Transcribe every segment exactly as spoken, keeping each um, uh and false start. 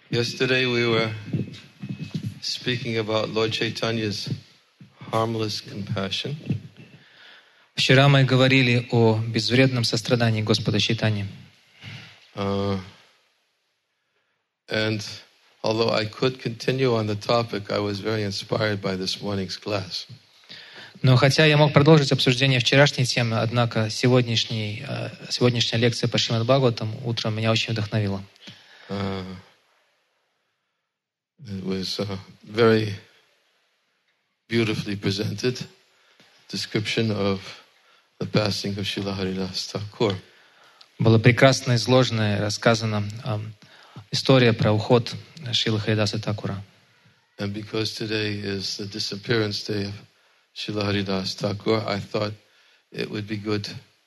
Yesterday we were speaking about Lord Chaitanya's harmless compassion. Вчера мы говорили о безвредном сострадании Господа Чайтаньи. Uh, and although I could continue on the topic, I was very inspired by this morning's class. Но хотя я мог продолжить обсуждение вчерашней темы, однако сегодняшний, сегодняшняя лекция по Шримад Бхагаватам утром меня очень вдохновила. Uh, it was a very beautifully presented description of the passing of Srila Haridas Thakur. Была прекрасно изложена и рассказана э, история про уход Шрилы Харидаса Thakura. And because today is the disappearance day of Srila Haridas Thakur, I thought it would be good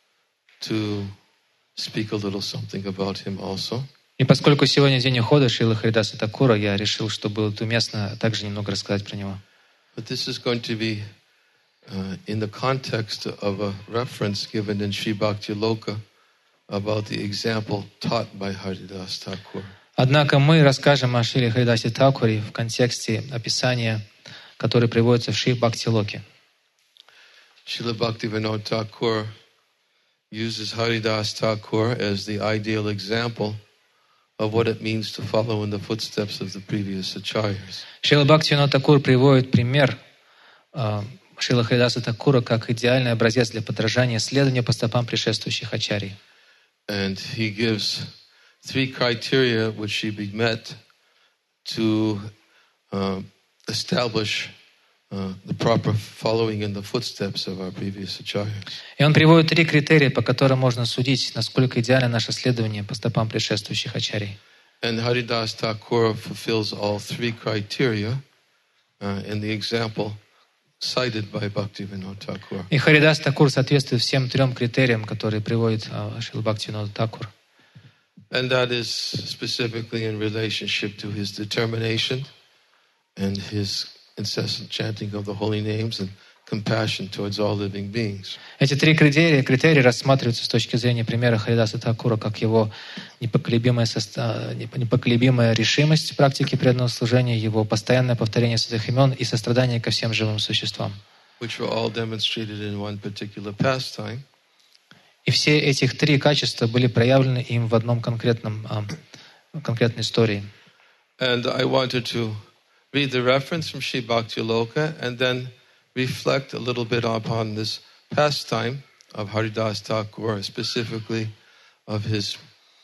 to speak a little something about him also. И поскольку сегодня день ухода Шрилы Харидаса Thakura, я решил, что будет уместно также немного рассказать про него. But this is going to be uh, in the context of a reference given in Sri Bhakti Loka about the example taught by Haridas Thakur. Однако мы расскажем о Шриле Харидасе Thakуре в контексте описания, которое приводится в Шри Бхакти Локе. Srila Bhaktivinoda Thakur uses Haridas Thakur as the ideal example of what it means to follow in the footsteps of the previous acharyas. Шрила Бхактивинода Thakур приводит пример э, Шрилы Харидаса Thakura как идеальный образец для подражания, следования по стопам предшествующих ачарий. And he gives three criteria which should be met to uh, establish uh, the proper following in the footsteps of our previous acharyas. И он приводит три критерия, по которым можно судить, насколько идеально наше следование по стопам предшествующих ачарий. And Haridas Thakur fulfills all three criteria uh, in the example cited by Bhaktivinoda Thakur. И Харидас Thakур соответствует всем трем критериям, которые приводит Шрила Бхактивинода Thakур. And that is specifically in relationship to his determination and his incessant chanting of the holy names and compassion towards all living beings. Эти три критерия, критерии рассматриваются с точки зрения примера Харидаса Thakура как его непоколебимая, соста... непоколебимая решимость в практике преданного служения, его постоянное повторение святых имен и сострадание ко всем живым существам. Which were all demonstrated in one particular pastime. И все этих три качества были проявлены им в одном конкретном, конкретной истории. And I wanted to read the reference from Sri Bhakti Loka and then reflect a little bit upon this pastime of Haridas Thakur, specifically of his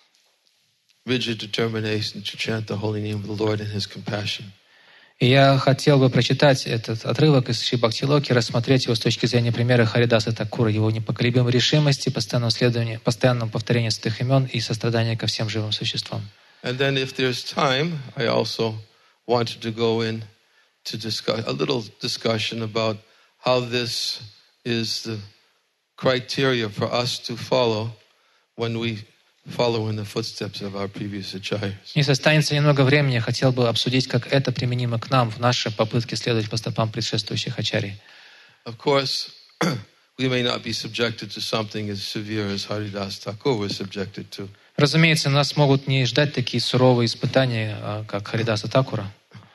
rigid determination to chant the holy name of the Lord and his compassion. И я хотел бы прочитать этот отрывок из Шри Бхакти Локи, рассмотреть его с точки зрения примера Харидаса Thakura, его непоколебимой решимости, постоянного следования, постоянного повторения святых имен и сострадания ко всем живым существам. And then, if there's time, I also wanted to go in to discuss a little discussion about how this is the criteria for us to follow when we follow in the footsteps of our previous acharyas. Если останется немного времени, я хотел бы обсудить, как это применимо к нам в нашей попытке следовать по стопам предшествующих ачарий. Of course, we may not be subjected to something as severe as Haridas Thakur was subjected to. Разумеется, нас могут не ждать такие суровые испытания, как Харидаса Thakura.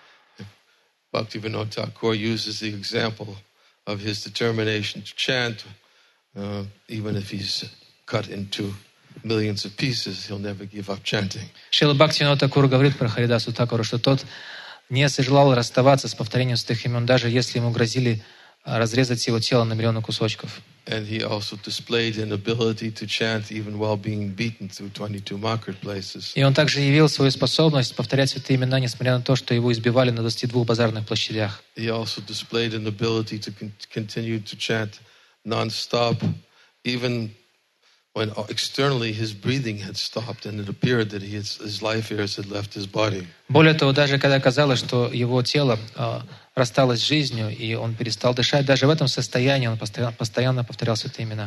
Bhaktivinoda Thakur uses the example of his determination to chant, uh, even if he's cut into millions of pieces, he'll never give up chanting. Шрила Бхактивинода Thakур говорит про Харидасу Thakura, что тот не сожалел расставаться с повторением святых имен, даже если ему грозили разрезать его тело на миллионы кусочков. And he also displayed an ability to chant even while being beaten through twenty-two marketplaces. И он также явил свою способность повторять святые имена, несмотря на то, что его избивали на двадцати двух базарных площадях. He also displayed an ability to con- continue to chant non-stop, even when externally his breathing had stopped and it appeared that he had, his life airs had left his body. Более того, даже когда казалось, что его тело э, рассталось с жизнью, и он перестал дышать, даже в этом состоянии он постоянно, постоянно повторял святые имена.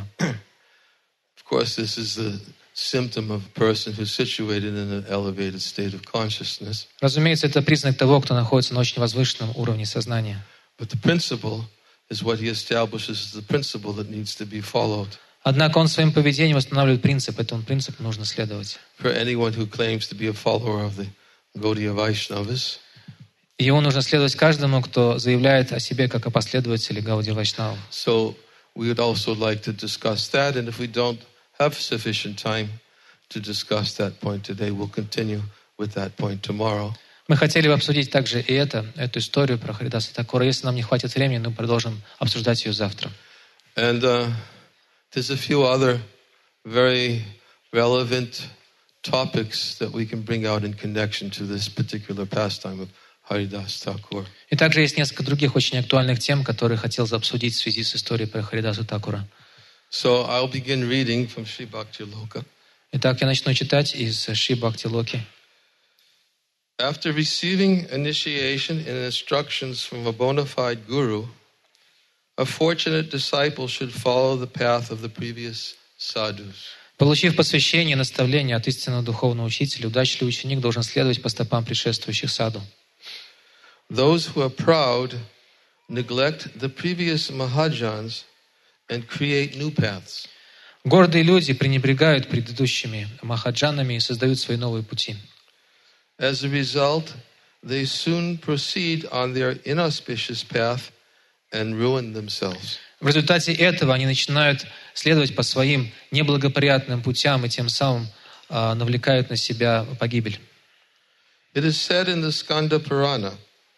Of course, this is the symptom of a person who's situated in an elevated state of consciousness. Разумеется, это признак того, кто находится на очень возвышенном уровне сознания. But the principle is what he establishes as the principle that needs to be followed. Однако он своим поведением устанавливает принцип, этому принципу нужно следовать. For anyone who claims to be a follower of the Gaudiya Vaishnavas. И ему нужно следовать каждому, кто заявляет о себе как о последователе Гаудия Вайшнава. So we would also like to discuss that, and if we don't have sufficient time to discuss that point today, we'll continue with that point tomorrow. Мы хотели бы обсудить также и это, эту историю про Харидаса Такура. Если нам не хватит времени, мы продолжим обсуждать ее завтра. And uh, there's a few other very relevant topics that we can bring out in connection to this particular pastime of Haridas Thakur. И также есть несколько других очень актуальных тем, которые хотел обсудить в связи с историей про Харидаса Такура. So I'll begin reading from Sri Bhakti Loka. Итак, я начну читать из Шри Бхакти Локи. After receiving initiation and instructions from a bona fide guru, a fortunate disciple should follow the path of the previous sadhus. Получив посвящение и наставление от истинного духовного учителя, удачливый ученик должен следовать по стопам предшествующих саду. Those who are proud neglect the previous mahajans and create new paths. Гордые люди пренебрегают предыдущими махаджанами и создают свои новые пути. As a result, they soon proceed on their inauspicious path and ruin themselves. В результате этого они начинают следовать по своим неблагоприятным путям и тем самым э, навлекают на себя погибель. It is said in the Skanda Purana,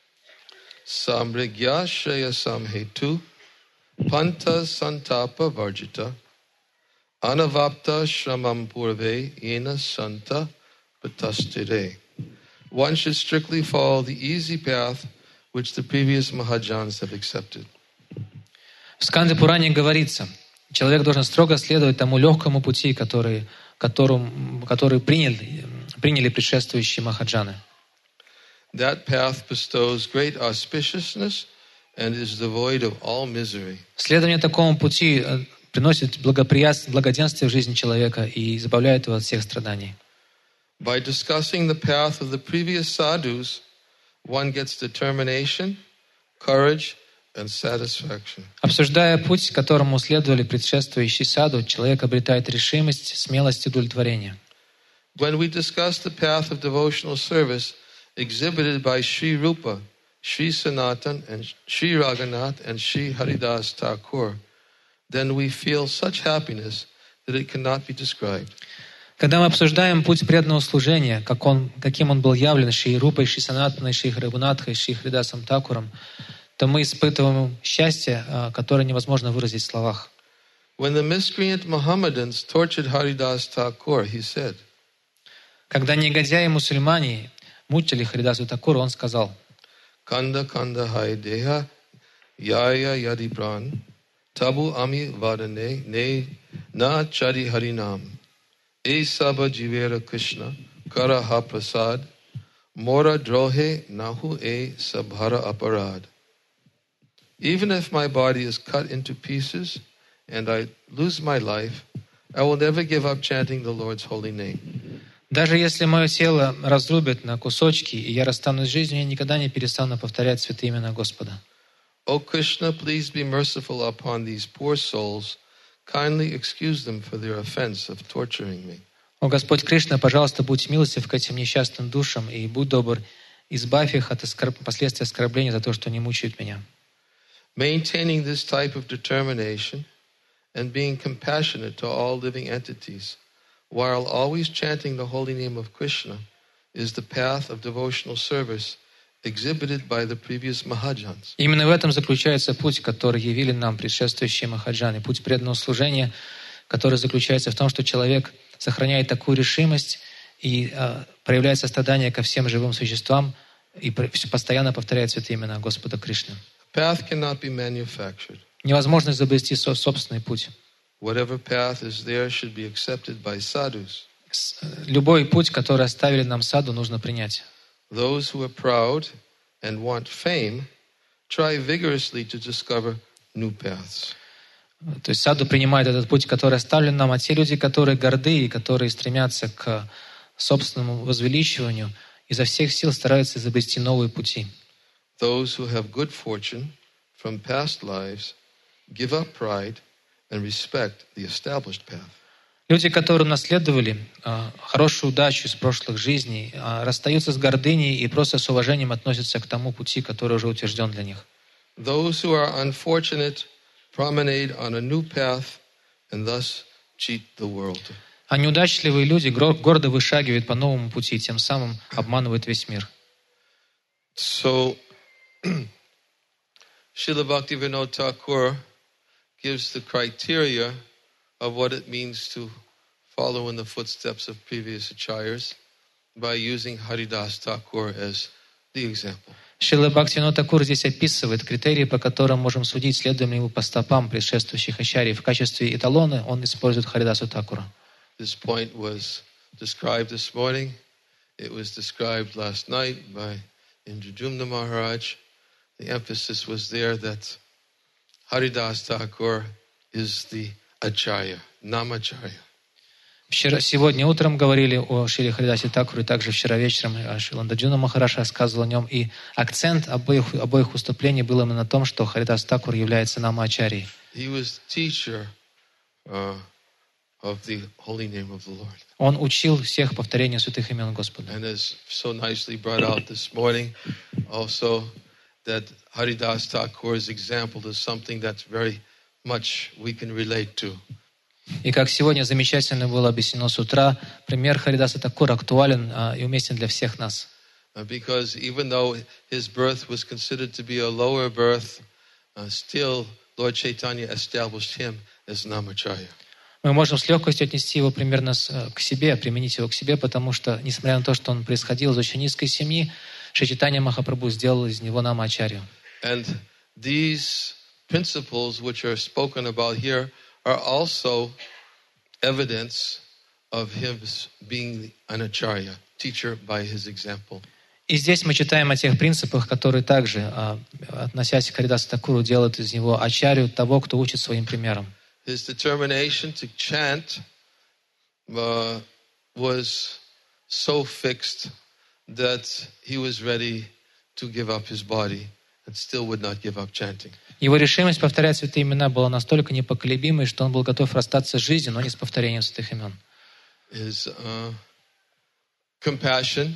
Samrigya Shaya Samhetu, Panta Santapa Varjita, Anavapta Shramam Purve Yena Santa Patastire. One should strictly follow the easy path which the previous Mahajans have accepted. В Сканде Пуране говорится, человек должен строго следовать тому легкому пути, который, которым, который приняли, приняли предшествующие махаджаны. That path bestows great auspiciousness and is devoid of all misery. Следование такому пути приносит благоденствие в жизни человека и избавляет его от всех страданий. By discussing the path of the previous sadhus, one gets determination, courage, and satisfaction. Обсуждая путь, которому следовали предшествующие саду, человек обретает решимость, смелость и удовлетворение. When we discuss the path of devotional service exhibited by Sri Rupa, Sri Sanatan, and Sri Raghunath, and Sri Haridas Thakur, then we feel such happiness that it cannot be described. Когда мы обсуждаем путь преданного служения, как он, каким он был явлен Шри Рупой, Шри Санатаной, Шри Рагунатхой, Шри Харидасом Такуром, то мы испытываем счастье, которое невозможно выразить в словах. When the miscreant Mohammedans tortured Haridas Thakur, he said, когда негодяи-мусульмане мучили Харидасу Такуру, он сказал, Kanda kanda hai deha yaya yadi pran tabu ami vadane ne na chari harinam e saba jivera Krishna kara ha prasad mora drohe nahu e sabhara aparad. Even if my body is cut into pieces and I lose my life, I will never give up chanting the Lord's holy name. Даже если мое тело разрубят на кусочки, и я расстанусь с жизнью, я никогда не перестану повторять святые имена Господа. O Krishna, please be merciful upon these poor souls. Kindly excuse them for their offense of torturing me. О Господь Кришна, пожалуйста, будь милостив к этим несчастным душам и будь добр, избавь их от оскорб... последствий оскорбления за то, что они мучают меня. Maintaining this type of determination and being compassionate to all living entities, while always chanting the holy name of Krishna, is the path of devotional service exhibited by the previous Mahajans. Именно в этом заключается путь, который явили нам предшествующие Махаджаны, путь преданного служения, который заключается в том, что человек сохраняет такую решимость и э, проявляет сострадание ко всем живым существам и постоянно повторяет святые имена Господа Кришны. Path cannot be manufactured. Невозможно изобрести собственный путь. Whatever path is there should be accepted by sadhus. Любой путь, который оставили нам саду, нужно принять. Those who are proud and want fame try vigorously to discover new paths. То есть саду принимает этот путь, который оставлен нам, а те люди, которые горды и которые стремятся к собственному возвеличиванию, изо всех сил стараются изобрести новые пути. Those who have good fortune from past lives give up pride and respect the established path. Люди, которые наследовали а, хорошую удачу из прошлых жизней, а, расстаются с гордыней и просто с уважением относятся к тому пути, который уже утвержден для них. Those who are unfortunate promenade on a new path and thus cheat the world. А неудачливые люди гро- гордо вышагивают по новому пути, тем самым обманывают весь мир. So, Srila Bhaktivinoda Thakur gives the criteria of what it means to follow in the footsteps of previous acharyas by using Haridas Thakur as the example. Шрила Бхактивинода Тхакур здесь описывает критерии, по которым можем судить, следуем ли мы по стопам предшествующих ачарьев. В качестве эталона он использует Харидасу Тхакура. This point was described this morning. It was described last night by Indradyumna Maharaj. The emphasis was there that Haridas Thakur is the acharya, namacharya. Вчера, сегодня утром говорили о Шри Харидасе Тхакуре, также вчера вечером Шрила Индрdyumna Махарадж рассказывал о нем, и акцент обоих, обоих выступлений был именно на том, что Харидас Тхакур является намачарьей. He was teacher uh, of the holy name of the Lord. Он учил всех повторению святых имен Господа. And as so nicely brought out this morning, also that Haridas Thakur's example is something that's very much we can relate to. И как сегодня замечательно было объяснено с утра, пример Харидаса Тхакура актуален а, и уместен для всех нас. Because even though his birth was considered to be a lower birth, uh, still Lord Chaitanya established him as Namacharya. Мы можем с легкостью отнести его примерно с, к себе, применить его к себе, потому что, несмотря на то, что он происходил из очень низкой семьи, Шри Чайтанья Махапрабху сделал из него намачарью. And these principles which are spoken about here are also evidence of him being an acharya, teacher by his example. И здесь мы читаем о тех принципах, которые также, а, относясь к Харидасу Тхакуру, делают из него ачарью, того, кто учит своим примером. His determination to chant uh, was so fixed that he was ready to give up his body and still would not give up chanting. Его решимость повторять святые имена была настолько непоколебимой, что он был готов расстаться с жизнью, но не с повторением святых имен. His uh, compassion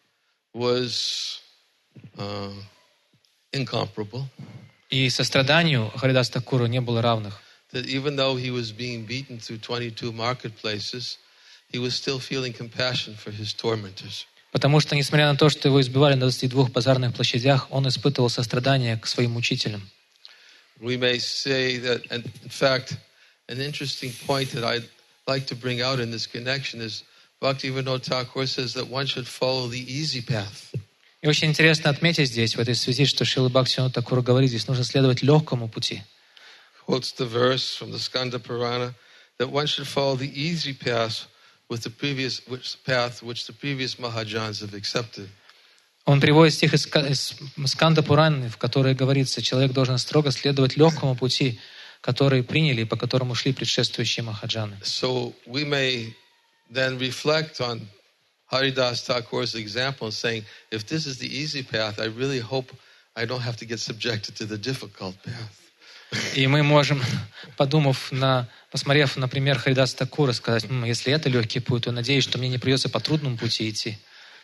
was uh, incomparable. И состраданию Харидаса Тхакуру не было равных. That even though he was being beaten through twenty-two marketplaces, he was still feeling compassion for his tormentors. Потому что, несмотря на то, что его избивали на двадцати двух базарных площадях, он испытывал сострадание к своим мучителям. We may say that, and in fact, an interesting point that I'd like to bring out in this connection is Bhaktivinoda Thakur says that one should follow the easy path. И очень интересно отметить здесь, в этой связи, что Шрила Бхактивинода Тхакур говорит, здесь нужно следовать легкому пути. Quotes the verse from the Skanda Purana that one should follow the easy path with the previous which path which the previous Mahajans have accepted. Он приводит стих из Сканда Пураны, в которой говорится, человек должен строго следовать легкому пути, который приняли и по которому шли предшествующие Махаджаны. So we may then reflect on Haridas Thakur's example and saying, if this is the easy path, I really hope I don't have to get subjected to the difficult path. И мы можем, подумав на, посмотрев на пример Харидаса Тхакура, сказать, М, если это легкий путь, то надеюсь, что мне не придется по трудному пути идти.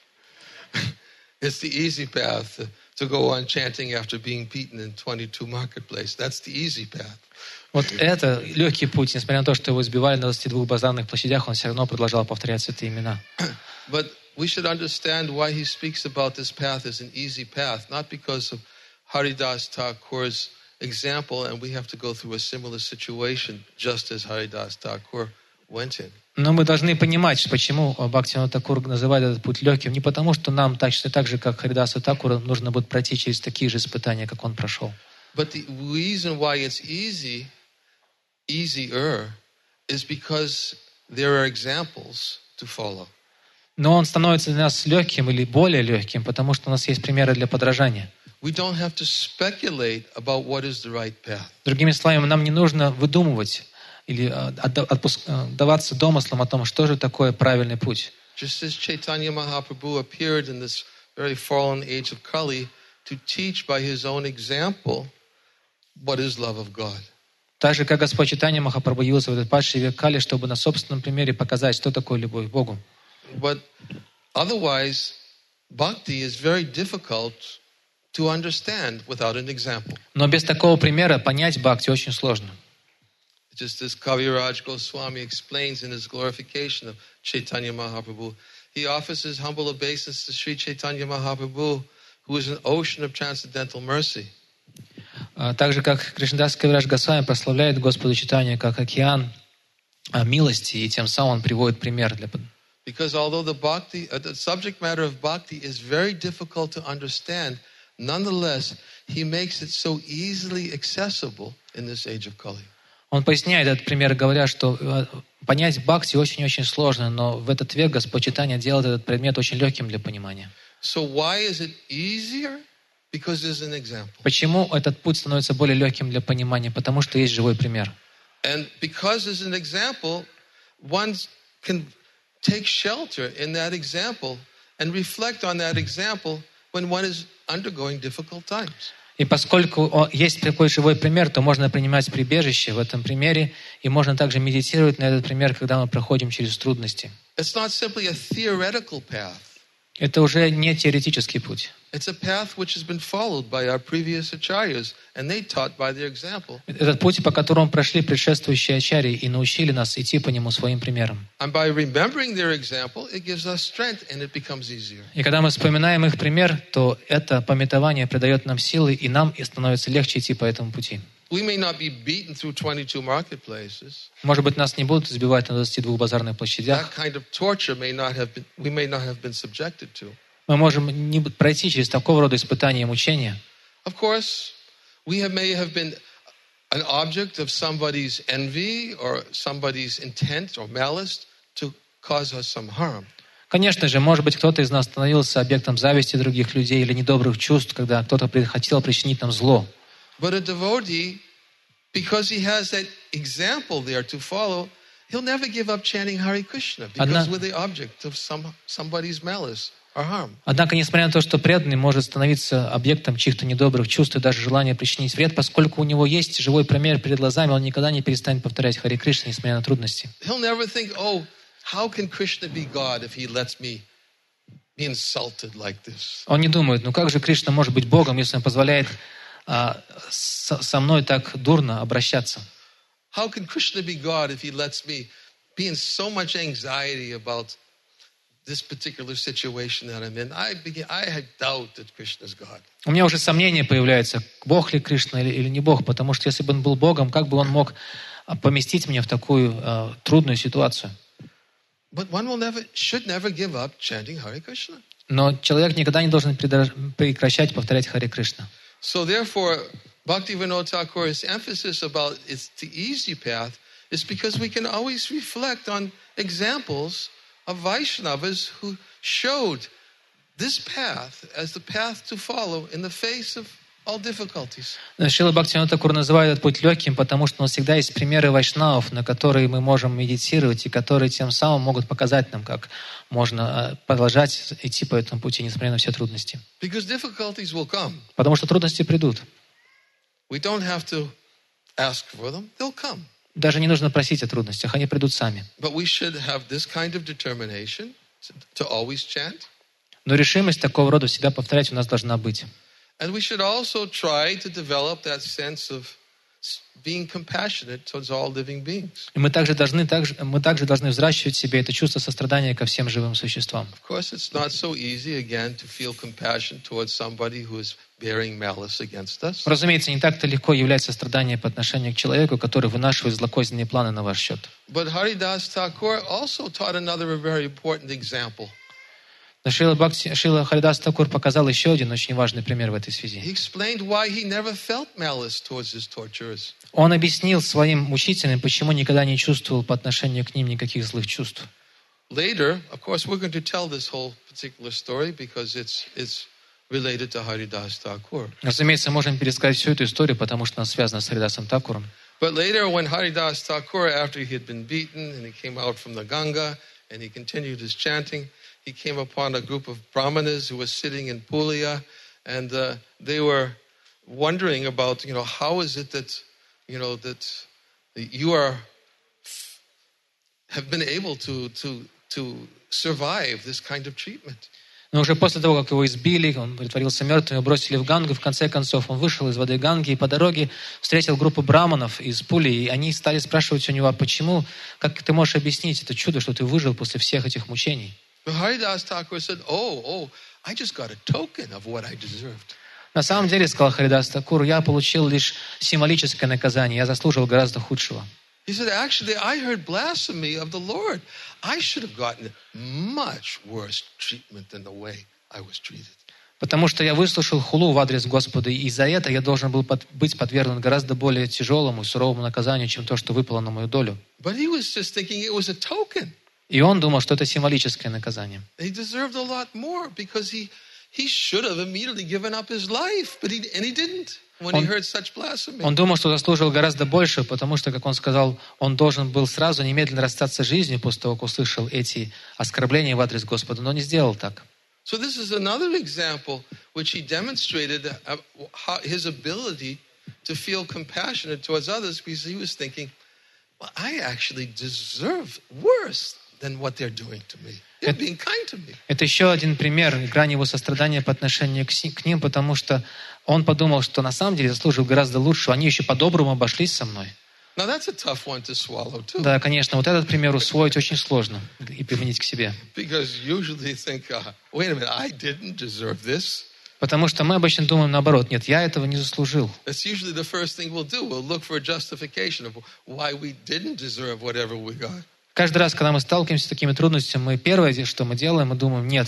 It's the easy path to go on chanting after being beaten in twenty-two marketplace. That's the easy path. Вот это легкий путь, несмотря на то, что его избивали на двадцати двух базарных площадях, он все равно продолжал повторять святые имена. But we should understand why he speaks about this path as an easy path, not because of Haridas Thakur's example, and we have to go through a similar situation just as Haridas Thakur went in. Но мы должны понимать, почему Бхактивинода Тхакур называет этот путь легким. Не потому, что нам так, так же, как Харидасу Тхакуру, нужно будет пройти через такие же испытания, как он прошел. But the reason why it's easy, easier, is because there are examples to follow. Но он становится для нас легким или более легким, потому что у нас есть примеры для подражания. We don't have to speculate about what is the right path. Другими словами, нам не нужно выдумывать или отдаваться домыслам о том, что же такое правильный путь. Just as Chaitanya Mahaprabhu appeared in this very fallen age of Kali to teach by his own example what is love of God. Так же, как Господь Чайтанья Махапрабху явился в этот падший век Кали, чтобы на собственном примере показать, что такое любовь к Богу. But otherwise, bhakti is very difficult to understand without an example. Но без такого примера понять бхакти очень сложно. Just as Kaviraj Goswami explains in his glorification of Chaitanya Mahaprabhu, he offers his humble obeisance to Sri Chaitanya Mahaprabhu, who is an ocean of transcendental mercy. Так же, как Кришнадас Кавирадж Госвами прославляет Господа Чайтанью как океан милости, и тем самым он приводит пример для... Because although the bhakti, uh, the subject matter of bhakti is very difficult to understand, nonetheless, he makes it so easily accessible in this age of Kali. Он поясняет этот пример, говоря, что понять бхакти очень-очень сложно, но в этот век Господь Чайтанья делает этот предмет очень легким для понимания. So why is it easier? Because there's an example. Почему этот путь становится более легким для понимания? Потому что есть живой пример. And because there's an example, one can take shelter in that example and reflect on that example when one is undergoing difficult times. И поскольку есть такой живой пример, то можно принимать прибежище в этом примере, и можно также медитировать на этот пример, когда мы проходим через трудности. It's not simply a theoretical path. Это уже не теоретический путь. It's a path which has been followed by our previous acharyas, and they taught by their example. Этот путь, по которому прошли предшествующие ачарьи и научили нас идти по нему своим примером. And by remembering their example, it gives us strength and it becomes easier. И когда мы вспоминаем их пример, то это памятование придает нам силы, и нам становится легче идти по этому пути. We may not be beaten through twenty-two marketplaces. Может быть, нас не будут избивать на двадцати двух базарных площадях. That kind of torture may not have been, we may not have been subjected to. Мы можем не пройти через такого рода испытания и мучения. Of course, we have, may have been an object of somebody's envy or somebody's intent or malice to cause us some harm. Конечно же, может быть, кто-то из нас становился объектом зависти других людей или недобрых чувств, когда кто-то хотел причинить нам зло. But a devotee, because he has that example there to follow, he'll never give up chanting Hare Krishna because we're the object of some, somebody's malice or harm. Однако, несмотря на то, что преданный может становиться объектом чьих-то недобрых чувств и даже желания причинить вред, поскольку у него есть живой пример перед глазами, он никогда не перестанет повторять Харе Кришна, несмотря на трудности. He'll never think, oh, how can Krishna be God if he lets me be insulted like this? Он не думает, ну как же Кришна может быть Богом, если он позволяет а, с, со мной так дурно обращаться? How can Krishna be God if he lets me be in so much anxiety about this particular situation that I'm in? I begin, I had doubt that Krishna is God. У меня уже сомнения появляются, Бог ли Кришна или, или не Бог, потому что если бы он был Богом, как бы он мог поместить меня в такую а, трудную ситуацию? But one will never, should never give up chanting Hare Krishna. Но человек никогда не должен прекращать повторять Харе Кришна. So therefore, Bhaktivinoda Thakur's emphasis about it's the easy path is because we can always reflect on examples of Vaishnavas who showed this path as the path to follow in the face of all difficulties. Шрила Бхактивинода Тхакур называет этот путь легким, потому что у нас всегда есть примеры вайшнавов, на которые мы можем медитировать, и которые тем самым могут показать нам, как можно продолжать идти по этому пути, несмотря на все трудности. Because difficulties will come. Потому что трудности придут. We don't have to ask for them. They'll come. Даже не нужно просить о трудностях, они придут сами. But we should have this kind of determination to always chant. Но решимость такого рода всегда повторять у нас должна быть. And we should also try to develop that sense of being compassionate towards all living beings. И мы также должны, также, мы также должны взращивать в себе это чувство сострадания ко всем живым существам. Of course, it's not so easy, again, to feel compassion towards somebody who is bearing malice against us. Разумеется, не так-то легко является сострадание по отношению к человеку, который вынашивает злокозненные планы на ваш счет. But Haridas Thakur also taught another very important example. Но Шрила Бхакти, Шрила Харидас Тхакур показал еще один очень важный пример в этой связи. He explained why he never felt malice towards his torturers. Он объяснил своим мучителям, почему никогда не чувствовал по отношению к ним никаких злых чувств. Later, of course, we're going to tell this whole particular story because it's it's related to Haridas Thakur. Разумеется, можем пересказать всю эту историю, потому что она связана с Харидасом Тхакуром. But later, when Haridas Thakur, after he had been beaten and he came out from the Ganga and he continued his chanting, he came upon a group of brahmanas who were sitting in Pulia, and uh, they were wondering about, you know, how is it that, you know, that you are have been able to to to survive this kind of treatment. Но уже после того, как его избили, он притворился мертвым, его бросили в Гангу, и в конце концов он вышел из воды Ганги и по дороге встретил группу браманов из Пули, и они стали спрашивать у него, а почему, как ты можешь объяснить это чудо, что ты выжил после всех этих мучений? Haridas Thakur said, "Oh, oh, I just got a token of what I deserved." На самом деле, сказал Харидас Такур, я получил лишь символическое наказание, я заслужил гораздо худшего. He said, actually, I heard blasphemy of the Lord. I should have gotten much worse treatment than the way I was treated. Потому что я выслушал хулу в адрес Господа, и за это я должен был под, быть подвергнут гораздо более тяжелому и суровому наказанию, чем то, что выпало на мою долю. But he was just thinking it was a token. И он думал, что это символическое наказание. He deserved a lot more because he he should have immediately given up his life, but he and he didn't. When he heard such blasphemy. Он думал, что заслужил гораздо больше, потому что, как он сказал, он должен был сразу немедленно расстаться с жизнью после того, как услышал эти оскорбления в адрес Господа, но не сделал так. So this is another example which he demonstrated how his ability to feel compassionate towards others, because he was thinking, well, I actually deserve worse than what they're doing to me. They're being kind to me. Это еще один пример грани его сострадания по отношению к ним, потому что он подумал, что на самом деле заслужил гораздо лучше. Они еще по-доброму обошлись со мной. Now that's a tough one to swallow too. Да, конечно, вот этот пример усвоить очень сложно и применить к себе. Because usually you think, uh, wait a minute, I didn't deserve this. Потому что мы обычно думаем наоборот, нет, я этого не заслужил. That's usually the first thing we'll do. We'll look for a justification of why we didn't deserve whatever we got. Каждый раз, когда мы сталкиваемся с такими трудностями, мы первое, что мы делаем, мы думаем, нет,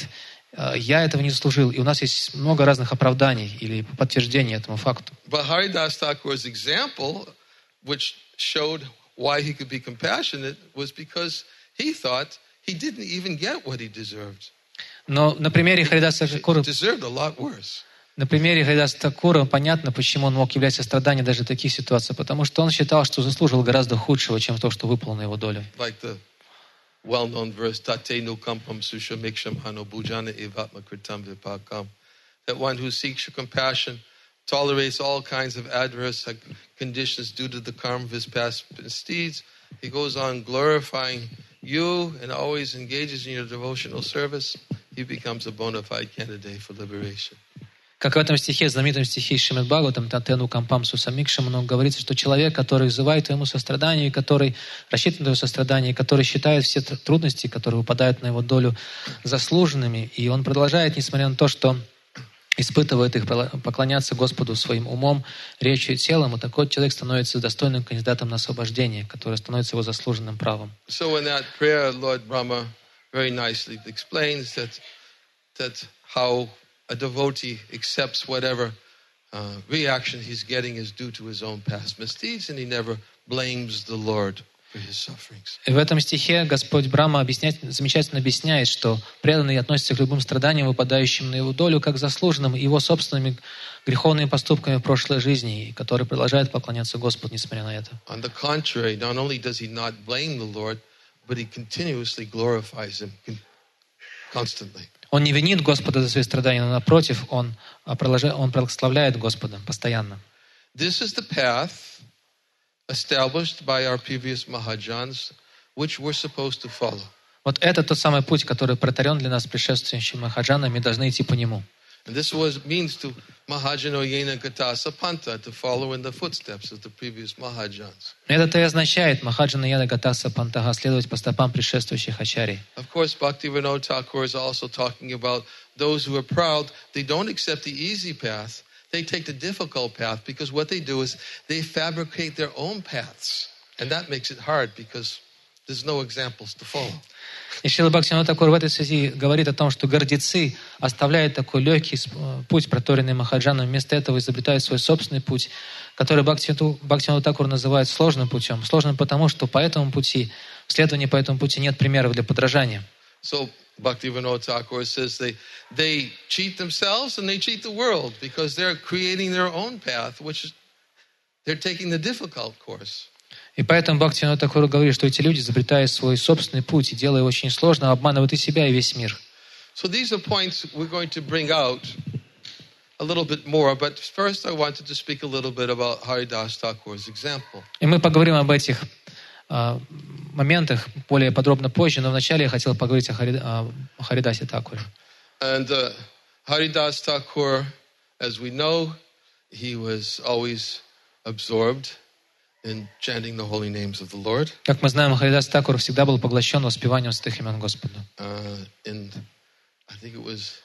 я этого не заслужил. И у нас есть много разных оправданий или подтверждений этому факту. But Haridas Thakur's example, which showed why he could be compassionate, was because he thought he didn't even get what he deserved. Но на примере Харидаса Такура, Deserved a lot worse. на примере Харидаса Такура понятно, почему он мог являть сострадание даже в таких ситуациях, потому что он считал, что заслужил гораздо худшего, чем то, что выпало на его долю. Like the well-known verse, Tate nukampam sushamiksham hano bhujana evatma kritam vipakam. That one who seeks your compassion tolerates all kinds of adverse conditions due to the karma of his past misdeeds. He goes on glorifying you and always engages in your devotional service. He becomes a bona fide candidate for liberation. Как в этом стихе, знаменитом стихе Шримад Бхагаватам, Татену Кампам Сусамикшам, но говорится, что человек, который взывает твоему состраданию, который рассчитывает на твое сострадание, который считает все трудности, которые выпадают на его долю, заслуженными, и он продолжает, несмотря на то, что испытывает их, поклоняться Господу своим умом, речью и телом, и такой человек становится достойным кандидатом на освобождение, который становится его заслуженным правом. So in that prayer, Lord Brahma very nicely explains that, that how a devotee accepts whatever uh, reaction he's getting is due to his own past misdeeds, and he never blames the Lord for his sufferings. И в этом стихе Господь Брахма объясняет, замечательно объясняет, что преданный относится к любым страданиям, выпадающим на его долю, как заслуженным его собственными греховными поступками в прошлой жизни, который продолжает поклоняться Господу, несмотря на это. On the contrary, not only does he not blame the Lord, but he continuously glorifies him constantly. Он не винит Господа за свои страдания, но напротив, он, он прославляет Господа постоянно. This is the path established by our previous Mahajans, which we're supposed to follow. Вот это тот самый путь, который протарен для нас предшествующими Махаджанами, мы должны идти по нему. And this was means to Mahajano Yena Gatasa Panta, to follow in the footsteps of the previous Mahajans. Это и означает Махаджана Йена Гатаса Пантага, следовать по стопам предшествующих ачарий. Of course, Bhaktivinoda Thakur is also talking about those who are proud. They don't accept the easy path. They take the difficult path, because what they do is they fabricate their own paths. And that makes it hard because there's no examples to follow. И Шрила Бхактивинода Тхакур в этой связи говорит о том, что гордецы оставляют такой легкий путь, проторенный Махаджаном, вместо этого изобретают свой собственный путь, который Бхактивинода Тхакур называет сложным путем. Сложным потому, что по этому пути, в следовании по этому пути нет примеров для подражания. So Bhaktivinoda Thakur says they they cheat themselves and they cheat the world because they're creating their own path, which is they're taking the difficult course. И поэтому Бхактивинода Тхакур говорит, что эти люди, изобретая свой собственный путь и делая его очень сложно, обманывают и себя, и весь мир. So these are points we're going to bring out a little bit more, but first I wanted to speak a little bit about Haridas Thakur's example. И мы поговорим об этих а, моментах более подробно позже, но вначале я хотел поговорить о, Хари, о Харидасе Thakure. And uh, Haridas Thakur, as we know, he was always absorbed in chanting the holy names of the Lord. Как мы знаем, Харидас Thakure всегда был поглощен воспеванием святых имен Господа. Uh, in, I think it was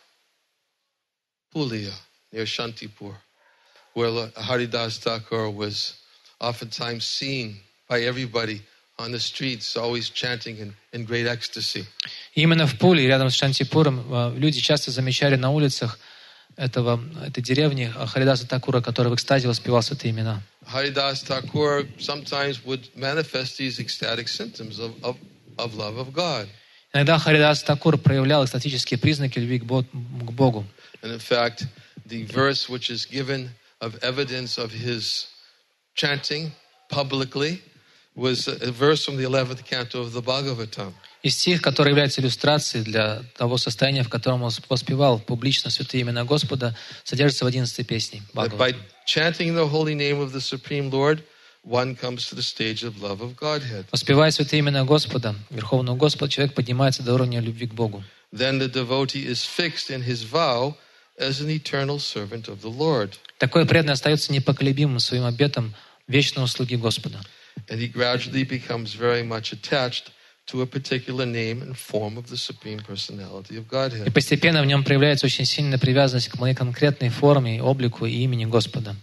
Pulia, near Shantipur, where Haridas Thakur was oftentimes seen by everybody on the streets, always chanting in, in great ecstasy. И именно в Пуле, рядом с Шантипуром, люди часто замечали на улицах этого, этой деревни Харидаса Thakura, который в экстазе воспевал святые имена. Haridas Thakur sometimes would manifest these ecstatic symptoms of, of, of love of God. Иногда Харидас Thakure проявлял экстатические признаки любви к Богу. And in fact, the verse which is given of evidence of his chanting publicly was a verse from the eleventh canto of the Bhagavatam. И стих, который является иллюстрацией для того состояния, в котором он воспевал публично святые имена Господа, содержится в одиннадцатой песне That by chanting the holy name of the Supreme Lord, one comes to the stage of love of Godhead. Воспевая святые имена Господа, Верховного Господа, человек поднимается до уровня любви к Богу. Then the devotee is fixed in his vow as an eternal servant of the Lord. Такой преданный остается непоколебимым своим обетом вечной услуги Господа. And he gradually becomes very much attached to a particular name and form of the Supreme Personality of И Godhead. постепенно в нем проявляется очень сильная привязанность к моей конкретной форме, облику и имени Господа.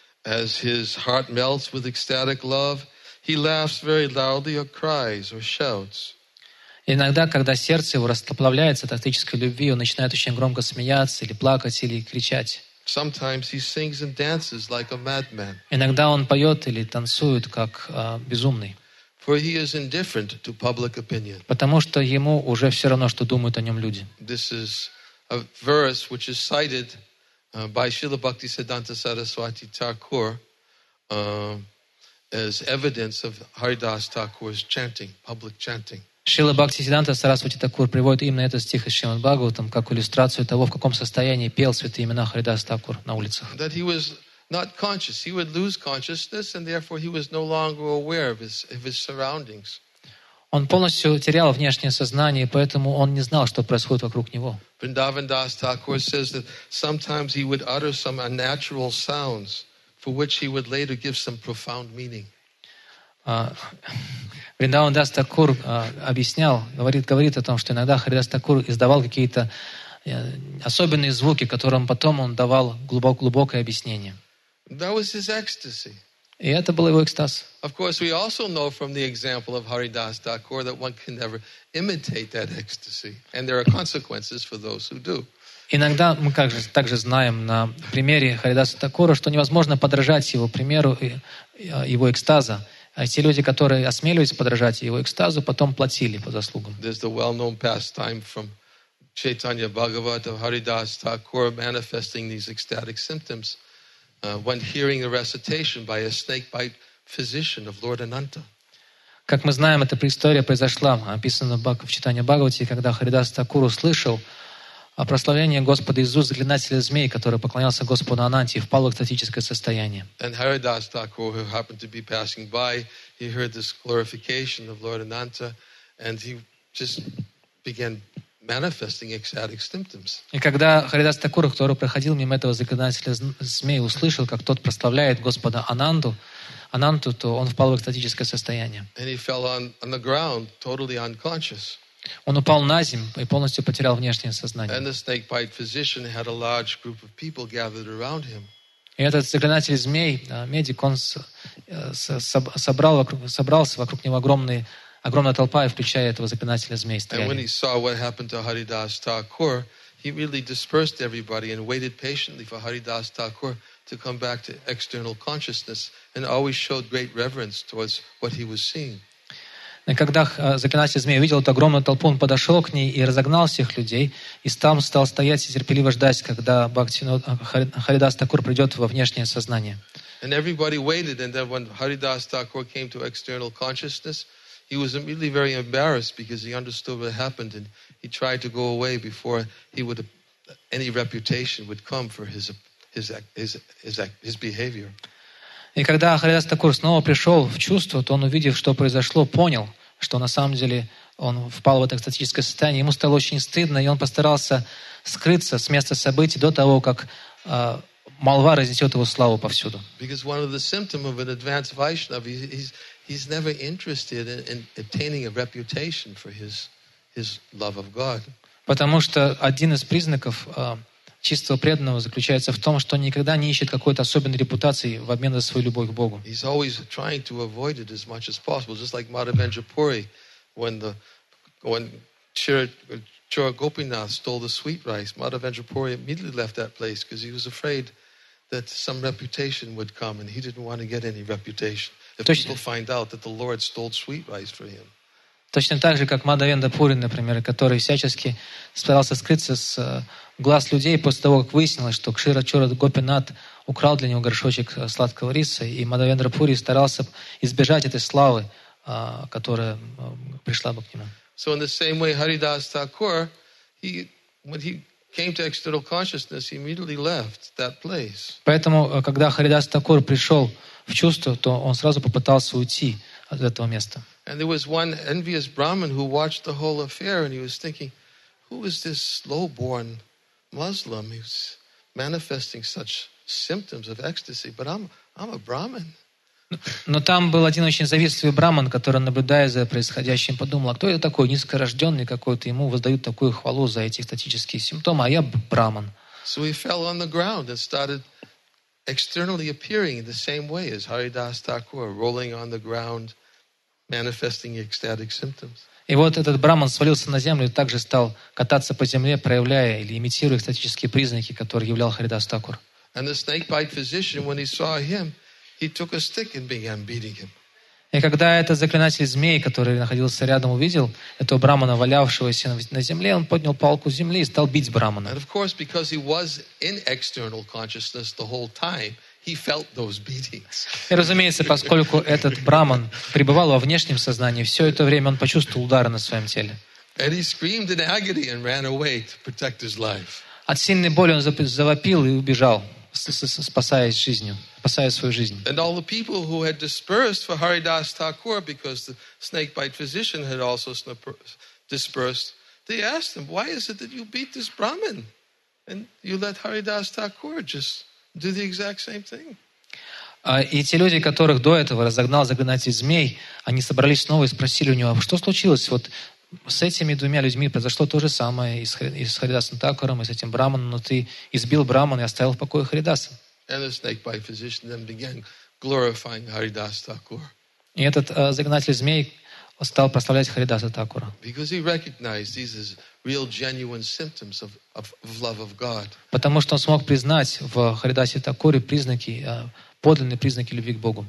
As his heart melts with ecstatic love, he laughs very loudly or cries or shouts. И иногда, когда сердце его расплавляется от тактической любви, он начинает очень громко смеяться или плакать, или кричать. Sometimes he sings and dances like a madman, Иногда он поет или танцует, как а, безумный, for he is indifferent to public opinion. потому что ему уже все равно, что думают о нем люди. This is a verse which is cited uh, by Srila Bhaktisiddhanta Saraswati Thakur uh, as evidence of Haridas Thakur's chanting, public chanting. Шрила Бхактисиддханта Сарасвати Такур приводит именно этот стих из Шримад Бхагаватам как иллюстрацию того, в каком состоянии пел святые имена Харидас Thakure на улицах. That he was not conscious. He would lose consciousness, and therefore he was no longer aware of his, of his surroundings. Он полностью терял внешнее сознание, и поэтому он не знал, что происходит вокруг него. Vrindavan Das Thakur says that sometimes he would utter some unnatural sounds for which he would later give some profound meaning. Вриндаван Дас Такур объяснял, говорит, говорит о том, что иногда Харидас Такур издавал какие-то особенные звуки, которым потом он давал глубок, глубокое объяснение. That was his ecstasy. И это был его экстаз. Of course, we also know from the example of Haridas Thakur that one can never imitate that ecstasy, and there are consequences for those who do. Иногда мы также, также знаем на примере Харидаса Такура, что невозможно подражать его примеру, его экстаза. А те люди, которые осмеливались подражать его экстазу, потом платили по заслугам. There's the well-known pastime from Chaitanya Bhagavat of Haridas Thakur manifesting these ecstatic symptoms uh, when hearing the recitation by a snake-bite physician of Lord Ananta. Как мы знаем, эта история произошла, описана в читании Бхагавати, когда Харидас Такур услышал о прославлении Господа из уст заклинателя змей, который поклонялся Господу Ананте и впал в экстатическое состояние. And Haridas Thakur, who happened to be passing by, he heard this glorification of Lord Ananta, and he just began manifesting ecstatic symptoms. И когда Харидас Такур, который проходил мимо этого заклинателя змей, услышал, как тот прославляет Господа Ананту, Ананту, то он впал в экстатическое состояние. And he fell on, on the ground, totally unconscious. Он упал на землю и полностью потерял внешнее сознание. And the snake-bite physician had a large group of people gathered around him. И этот заклинатель змей, медик, он собрал вокруг, собрался вокруг него огромный, огромная толпа, и включая этого заклинателя змей. And when he saw what happened to Haridas Thakur, he really dispersed everybody and waited patiently for Haridas Thakur to come back to external consciousness, and always showed great reverence towards what he was seeing. И когда заклинатель змей увидел эту огромную толпу, он подошел к ней и разогнал всех людей, и там стал стоять и терпеливо ждать, когда Бхактивинод Харидас Такур придет во внешнее сознание. And everybody waited, and then when Haridas Thakur came to external consciousness, he was immediately very embarrassed because he understood what happened, and he tried to go away before he would any reputation would come for his his, his, his, his behavior. И когда Харидас Такур снова пришел в чувство, то он, увидев, что произошло, понял, что на самом деле он впал в это экстатическое состояние. Ему стало очень стыдно, и он постарался скрыться с места событий до того, как э, молва разнесет его славу повсюду. Because one of the symptoms of an advanced Vaishnava, he's, he's never interested in, in obtaining a reputation for his, his love of God. Потому что один из признаков э, чистого преданного заключается в том, что он никогда не ищет какой-то особенной репутации в обмен за свою любовь к Богу. He's always trying to avoid it as much as possible, just like Madhavendra Puri, when the when Chira Gopinath stole the sweet rice, Madhavendra Puri immediately left that place because he was afraid that some reputation would come, and he didn't want to get any reputation if people find out that the Lord stole sweet rice for him. Точно так же, как Мадхавендра Пури, например, который всячески старался скрыться с глаз людей после того, как выяснилось, что Кшира Чора Гопинат украл для него горшочек сладкого риса, и Мадхавендра Пури старался избежать этой славы, которая пришла бы к нему. So in the same way, Haridas Thakur, he, when he came to external consciousness, he immediately left that place. Поэтому, когда Харидас Такур пришел в чувство, то он сразу попытался уйти от этого места. And there was one envious Brahmin who watched the whole affair, and he was thinking, who is this low-born Muslim who's manifesting such symptoms of ecstasy? But I'm, I'm a Brahmin. Но там был один очень завистливый браман, который, наблюдая за происходящим, подумал, а кто это такой низкорожденный какой-то, ему воздают такую хвалу за эти экстатические симптомы, а я браман. So he fell on the ground and started externally appearing in the same way as Haridas Thakur, rolling on the ground, manifesting ecstatic symptoms. И вот этот браман свалился на землю и также стал кататься по земле, проявляя или имитируя экстатические признаки, которые являл Харидас Такур. And the snake-bite physician, when he saw him, he took a stick and began beating him. И когда этот заклинатель змей, который находился рядом, увидел этого брамана, валявшегося на земле, он поднял палку земли и стал бить брамана. And of course, because he was in external consciousness the whole time, he felt those beatings. И, разумеется, поскольку этот браман пребывал во внешнем сознании, все это время он почувствовал удары на своем теле. And he screamed in agony and ran away to protect his life. От сильной боли он завопил и убежал, спасаясь жизнью, спасая свою жизнь. And all the people who had dispersed for Haridas Thakur, because the snake-bite physician had also dispersed, they asked him, why is it that you beat this Brahmin? And you let Haridas Thakur just do the exact same thing. И те люди, которых до этого разогнал заклинатель змей, они собрались снова и спросили у него, что случилось? Вот с этими двумя людьми произошло то же самое и с, и с Харидасом Такуром, и с этим браманом, но ты избил брамана и оставил в покое Харидаса. И этот uh, заклинатель змей стал прославлять Харидаса Такура. Потому что он смог признать в Харидасе Такуре признаки, uh, подлинные признаки любви к Богу.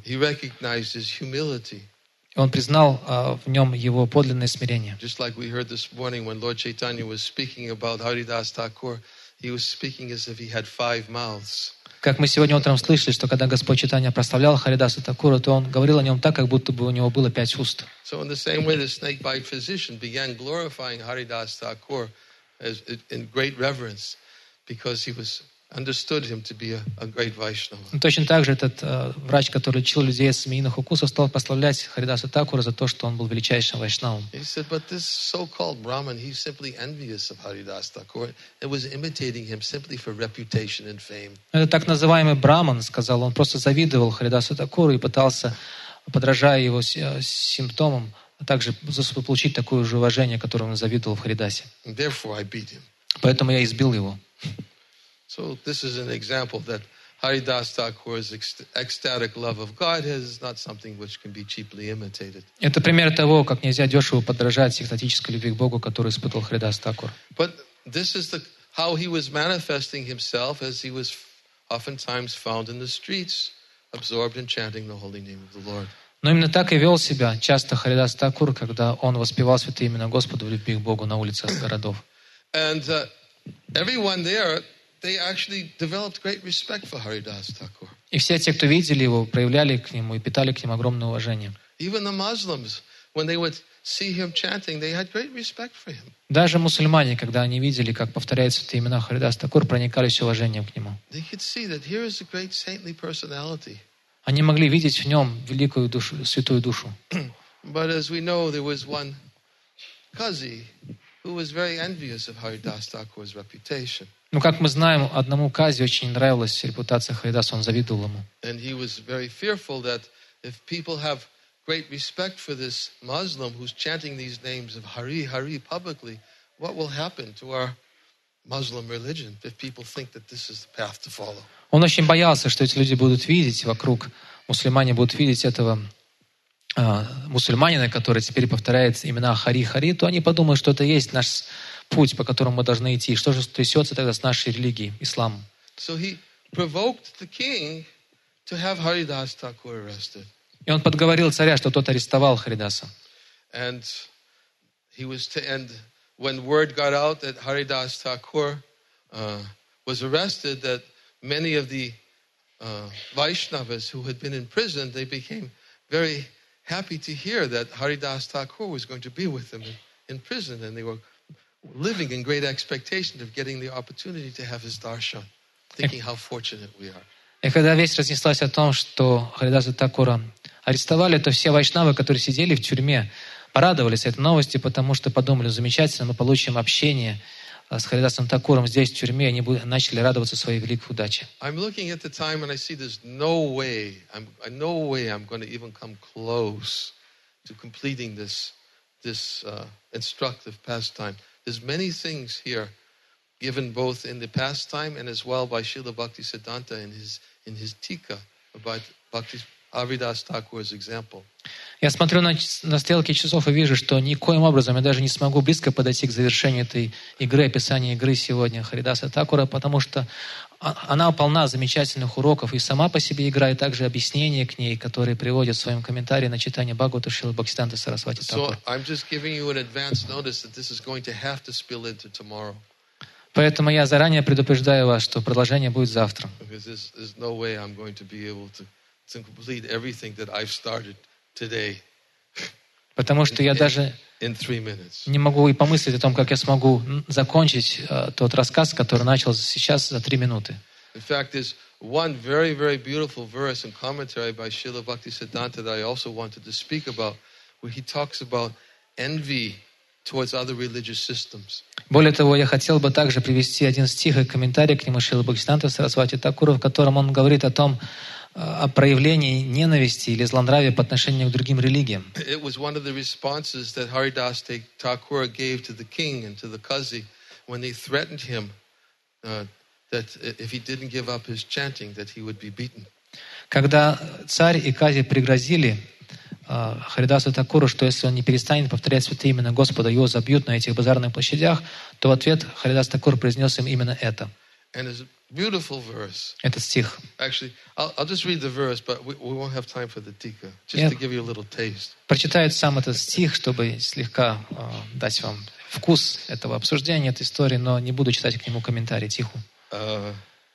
И он признал uh, в нем его подлинное смирение. Just like we heard this morning when Lord Chaitanya was speaking about Haridas Thakur, he was speaking as if he had five mouths. Как мы сегодня утром слышали, что когда Господь Чайтанья прославлял Харидаса Такура, то он говорил о нем так, как будто бы у него было пять уст. So in the same way, the snake-bite physician began glorifying Haridas Thakur as in great reverence, because he was understood him to be a, a great Vaishnava. Точно так же этот uh, врач, который лечил людей от змеиных укусов, стал прославлять Харидаса Такура за то, что он был величайшим вайшнавом. He said, but this so-called Brahmin, he's simply envious of Haridas Thakur and was imitating him simply for reputation and fame. Это так называемый браман, сказал, он просто завидовал Харидасу Такуру и пытался, подражая его симптомам, а также заслужить такое же уважение, которое он завидовал в Харидасе. Therefore I beat him. Поэтому я избил его. So this is an example that Haridas Thakur's ecstatic love of God is not something which can be cheaply imitated. Это пример того, как нельзя дешево подражать экстатической любви к Богу, которую испытывал Харидас Такур. But this is the how he was manifesting himself as he was oftentimes found in the streets, absorbed in chanting the holy name of the Lord. Но именно так и вел себя часто Харидас Такур, когда он воспевал святые имена Господа в любви к Богу на улицах городов. And uh, everyone there, they actually developed great respect for Haridas Thakur. И все те, кто видели его, проявляли к нему и питали к нему огромное уважение. Even the Muslims, when they would see him chanting, they had great respect for him. Даже мусульмане, когда они видели, как повторяют святые имена Харидас Такур, проникались уважением к нему. They could see that here is a great saintly personality. Они могли видеть в нем великую душу, святую душу. But as we know, there was one Qazi who was very envious of Haridas Thakur's reputation. Но, как мы знаем, одному Кази очень нравилась репутация Харидаса, он завидовал ему. And he was very fearful that if people have great respect for this Muslim who's chanting these names of Hari, Hari publicly, what will happen to our Muslim religion if people think that this is the path to follow? Он очень боялся, что эти люди будут видеть вокруг, мусульмане будут видеть этого э, мусульманина, который теперь повторяет имена Хари, Хари, то они подумают, что это есть наш путь, по которому мы должны идти. Что же трясется тогда с нашей религией, исламом? So he provoked the king to have Haridas Thakur arrested. И он подговорил царя, что тот арестовал Харидаса. And he was to end when word got out that Haridas Thakur uh, was arrested, that many of the uh, Vaishnavas who had been in prison, they became very happy to hear that Haridas Thakur was going to be with them in, in prison, and they were living in great expectation of getting the opportunity to have his darshan, thinking how fortunate we are. И когда весть разнеслась о том, что Харидаса Такура арестовали, то все вайшнавы, которые сидели в тюрьме, порадовались этой новости, потому что подумали, замечательно, мы получим общение с Харидасом Такуром здесь, в тюрьме, они начали радоваться своей великой удаче. I'm looking at the time and I see there's no way, I'm, no way I'm going to even come close to completing this, this uh, instructive pastime. There's many things here given both in the pastime and as well by Srila Bhaktisiddhanta in his, in his Tika about Bhakti Haridas Thakur's example. Я смотрю на, на стрелки часов и вижу, что никоим образом я даже не смогу близко подойти к завершению этой игры, описания игры сегодня Харидаса Такура, потому что она полна замечательных уроков, и сама по себе игра, и также объяснения к ней, которые приводят в своем комментарии на читание Бхагавата Шрилы Бхактисиданта Сарасвати Такур. So I'm just giving you an advance notice that this is going to have to spill into tomorrow. Поэтому я заранее предупреждаю вас, что продолжение будет завтра. Because there's, there's no way I'm going to be able to, to complete everything that I've started today. Потому что я даже in three minutes. не могу и помыслить о том, как я смогу закончить uh, тот рассказ, который начал сейчас за три минуты. In fact, there's one very, very beautiful verse and commentary by Srila Bhaktisiddhanta that I also wanted to speak about, where he talks about envy towards other religious systems. Более того, я хотел бы также привести один стих и комментарий к нему Шрилы Бхактисиданта Сарасвати Такура, в котором он говорит о том, о проявлении ненависти или злонравия по отношению к другим религиям. It was one of the responses that Haridas Thakur gave to the king and to the Qazi when they threatened him uh, that if he didn't give up his chanting, that he would be beaten. Когда царь и Кази пригрозили uh, Харидасу Такуру, что если он не перестанет повторять святые имена Господа, его забьют на этих базарных площадях, то в ответ Харидас Такур произнес им именно это. And it's a beautiful verse. Этот стих. Actually, I'll, I'll just read the verse, but we, we won't have time for the tika, just Я to give you a little taste. Прочитаю сам этот стих, чтобы слегка uh, дать вам вкус этого обсуждения, этой истории, но не буду читать к нему комментарий, тихо. Uh,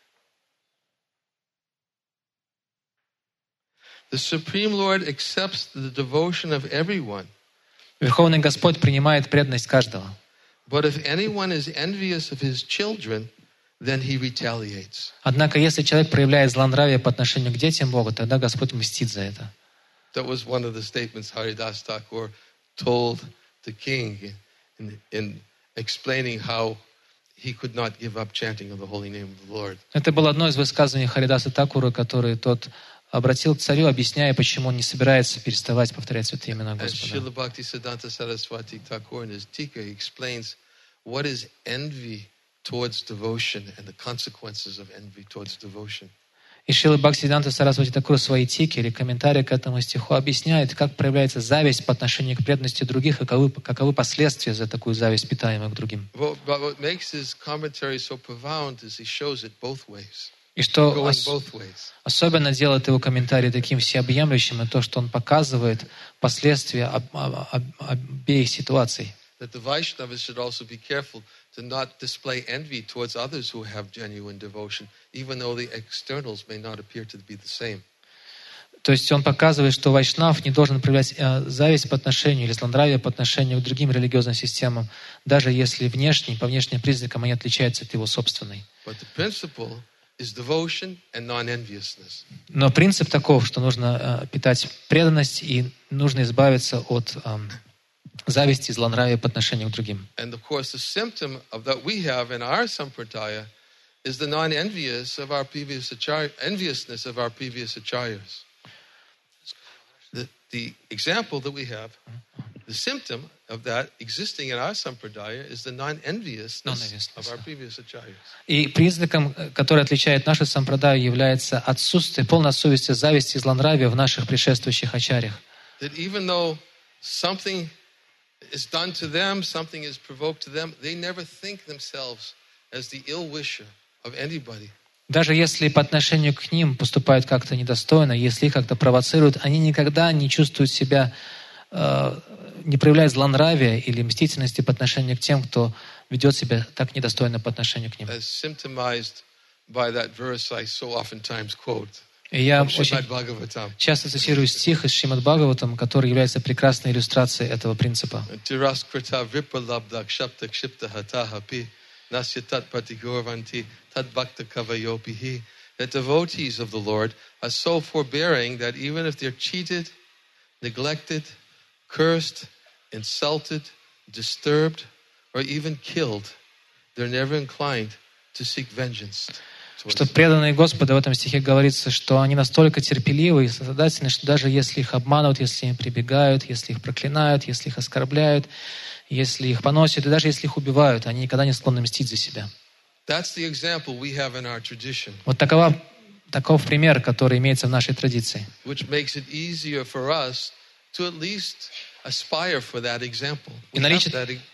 the Supreme Lord accepts the devotion of everyone. Верховный Господь принимает преданность каждого. But if anyone is envious of his children, then he retaliates. Однако, если человек проявляет злонравие по отношению к детям Бога, тогда Господь мстит за это. That was one of the statements Haridas Thakur told the king in, in explaining how he could not give up chanting of the holy name of the Lord. Это было одно из высказываний Харидаса Такура, который тот обратил к царю, объясняя, почему он не собирается переставать повторять святые имена As Господа. Srila Bhaktisiddhanta Saraswati Thakur in his Tika, he explains what is envy towards devotion and the consequences of envy towards devotion. И Шрила Бхактисиданта Сарасвати Такур в своей тике или комментарии к этому стиху объясняет, как проявляется зависть по отношению к преданности других и каковы, каковы последствия за такую зависть, питаемую к другим. But, but what makes his commentary so profound is he shows it both ways. И что Going ос- both ways. особенно делает его комментарий таким всеобъемлющим, и то, что он показывает последствия об- об- об- обеих ситуаций. That the Vaishnavas should also be careful to not display envy towards others who have genuine devotion, even though the externals may not appear to be the same. То есть он показывает, что вайшнав не должен проявлять э, зависть по отношению или злонравие по отношению к другим религиозным системам, даже если внешне, по внешним признакам они отличаются от его собственной. But the principle is devotion and non-enviousness. Но принцип таков, что нужно э, питать преданность и нужно избавиться от э, зависти и злонравия по отношению к другим. And of course, the symptom of that we have in our sampradaya is the non-envious of our previous acharya, enviousness of our previous acharyas. The, the example that we have, the symptom of that existing in our sampradaya is the non-enviousness of our previous acharyas. И признаком, который отличает нашу сампрадаю, является отсутствие, полное отсутствие зависти и злонравия в наших предшествующих ачарьях. That even though something is done to them, something is provoked to them, they never think themselves as the ill wisher of anybody. Даже если по отношению к ним поступают как-то недостойно, если их как-то провоцируют, они никогда не чувствуют себя, э, не проявляют злонравия или мстительности по отношению к тем, кто ведет себя так недостойно по отношению к ним. As symptomized by that verse I so oftentimes quote. И я From очень Srimad Bhagavatam. часто цитирую стих из Шримад Бхагаватам, который является прекрасной иллюстрацией этого принципа. Tiraskrita vipralabdha kshapta kshipta hatahapi nasyatat patigorvanti tad bhakta kavayopihi. That devotees of the Lord are so forbearing that even if they're cheated, neglected, cursed, insulted, disturbed, or even killed, they're never inclined to seek vengeance. Что преданные Господа в этом стихе говорится, что они настолько терпеливы и сострадательны, что даже если их обманывают, если им прибегают, если их проклинают, если их оскорбляют, если их поносят, и даже если их убивают, они никогда не склонны мстить за себя. That's the example we have in our tradition. Вот такова, таков пример, который имеется в нашей традиции. Which makes it easier for us to at least aspire for that example. И We наличие, have that,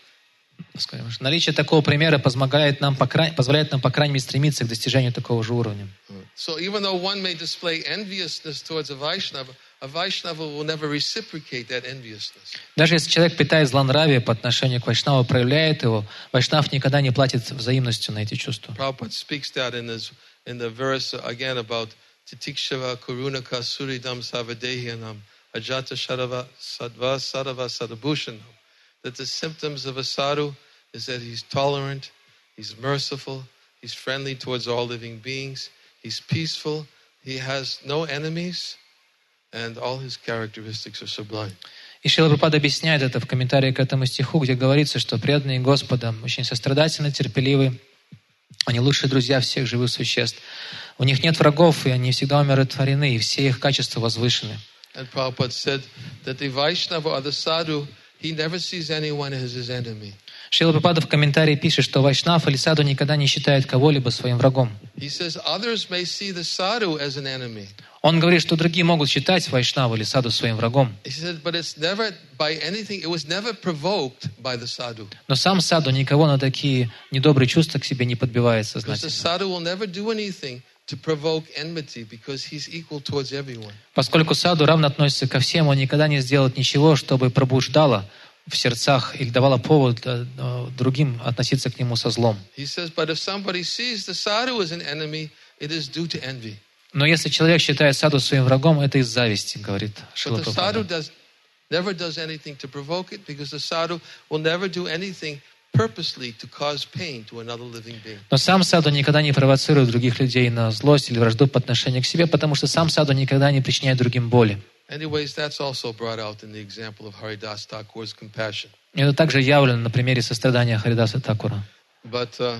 наличие такого примера позволяет нам, по крайней, позволяет нам, по крайней мере, стремиться к достижению такого же уровня. so even though one may display enviousness towards a Vaishnava, a Vaishnava will never reciprocate that enviousness. Даже если человек питает злонравие по отношению к вайшнаву, проявляет его, вайшнав никогда не платит взаимностью на эти чувства. Prabhupada speaks that in, his, in the verse again about Titikshava Kurunaka Suridam Savadehianam Ajata Shadava Sadva Sadava Sadabhushanam. That the symptoms of a sadhu is that he's tolerant, he's merciful, he's friendly towards all living beings, he's peaceful, he has no enemies, and all his characteristics are sublime. И Шрила Прабхупада объясняет это в комментарии к этому стиху, где говорится, что преданные Господа очень сострадательны, терпеливы, они лучшие друзья всех живых существ. У них нет врагов, и они всегда умиротворены, и все их качества возвышены. And Prabhupada said that the Vaishnava or the sadhu, he never sees anyone as his enemy. Шрила Прабхупада в комментарии пишет, что вайшнав или саду никогда не считает кого-либо своим врагом. He says others may see the sadhu as an enemy. Он говорит, что другие могут считать вайшнаву или саду своим врагом. He said, but it's never by anything, it was never provoked by the sadhu. Но сам саду никого на такие недобрые чувства к себе не подбивает Because the сознательно. sadhu will never do anything to provoke enmity because he's equal towards everyone. Поскольку саду равно относится ко всем, он никогда не сделает ничего, чтобы пробуждало в сердцах или давало повод э, э, другим относиться к нему со злом. He says, but if somebody sees the sadhu as an enemy, it is due to envy. Но если человек считает саду своим врагом, это из зависти, говорит Шрила But the sadhu Прабхупада. does never does anything to provoke it because the sadhu will never do anything purposely to cause pain to another living being. Но сам саду никогда не провоцирует других людей на злость или вражду по отношению к себе, потому что сам саду никогда не причиняет другим боли. Anyways, that's also brought out in the example of Haridas Thakur's compassion. И это также явлено на примере сострадания Харидаса Такура. But uh,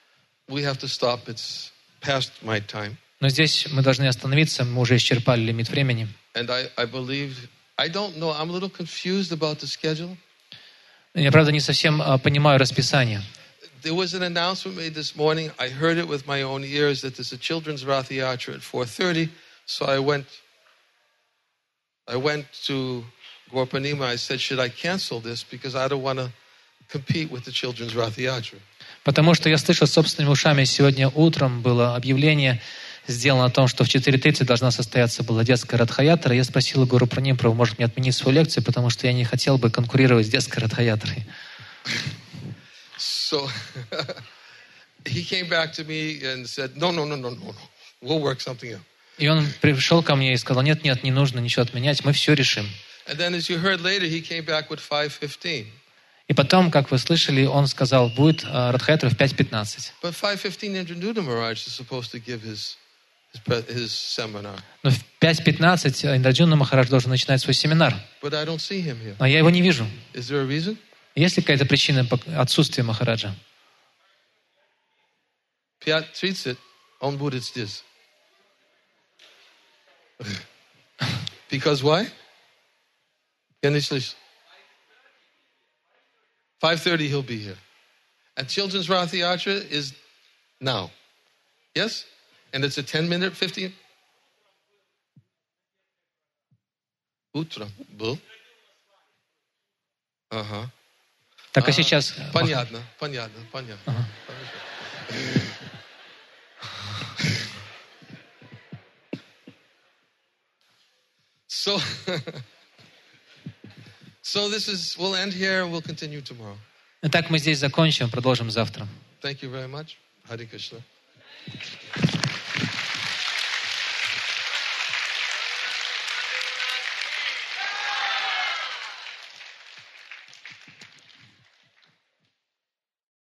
we have to stop. It's past my time. Но здесь мы должны остановиться, мы уже исчерпали лимит времени. And I, I believe, I don't know, I'm a little confused about the schedule. Я, правда, не совсем а, понимаю расписание. There was an announcement made this morning. I heard it with my own ears that there's a children's Rath Yatra at four thirty. So I went, I went to Gorpanima. I said, should I cancel this? Because I don't want to compete with the children's Rath Yatra. Потому что я слышал собственными ушами, сегодня утром было объявление сделано о том, что в четыре тридцать должна состояться была детская Радхаятра. Я спросил Гуру Пранимпрабху, может мне отменить свою лекцию, потому что я не хотел бы конкурировать с детской Радхаятрой. So he came back to me and said, no, no, no, no, no, no. We'll work something out. И он пришел ко мне и сказал, нет, нет, не нужно ничего отменять, мы все решим. And then, as you heard later, he came back with five fifteen. И потом, как вы слышали, он сказал, будет uh, Радхаятру в пять пятнадцать. But five fifteen, Indranduta Maharaj is supposed to give his, his, pre- his seminar. Но в пять пятнадцать Инdradyumna Махарадж должен начинать свой семинар. But I don't see him here. Но я его не вижу. Is there a reason? Есть ли какая-то причина отсутствия Махараджа? Piat treats it, on Buddha it's this. Because why? five thirty he'll be here. And Children's Rath Yatra is now. Yes? And it's a ten minute, fifteen? Утро был. Ага. Так, а сейчас... Понятно, понятно, понятно. Ага. So, so this is, we'll end here, we'll continue tomorrow. Итак, мы здесь закончим, продолжим завтра. Thank you very much. Hare Krishna.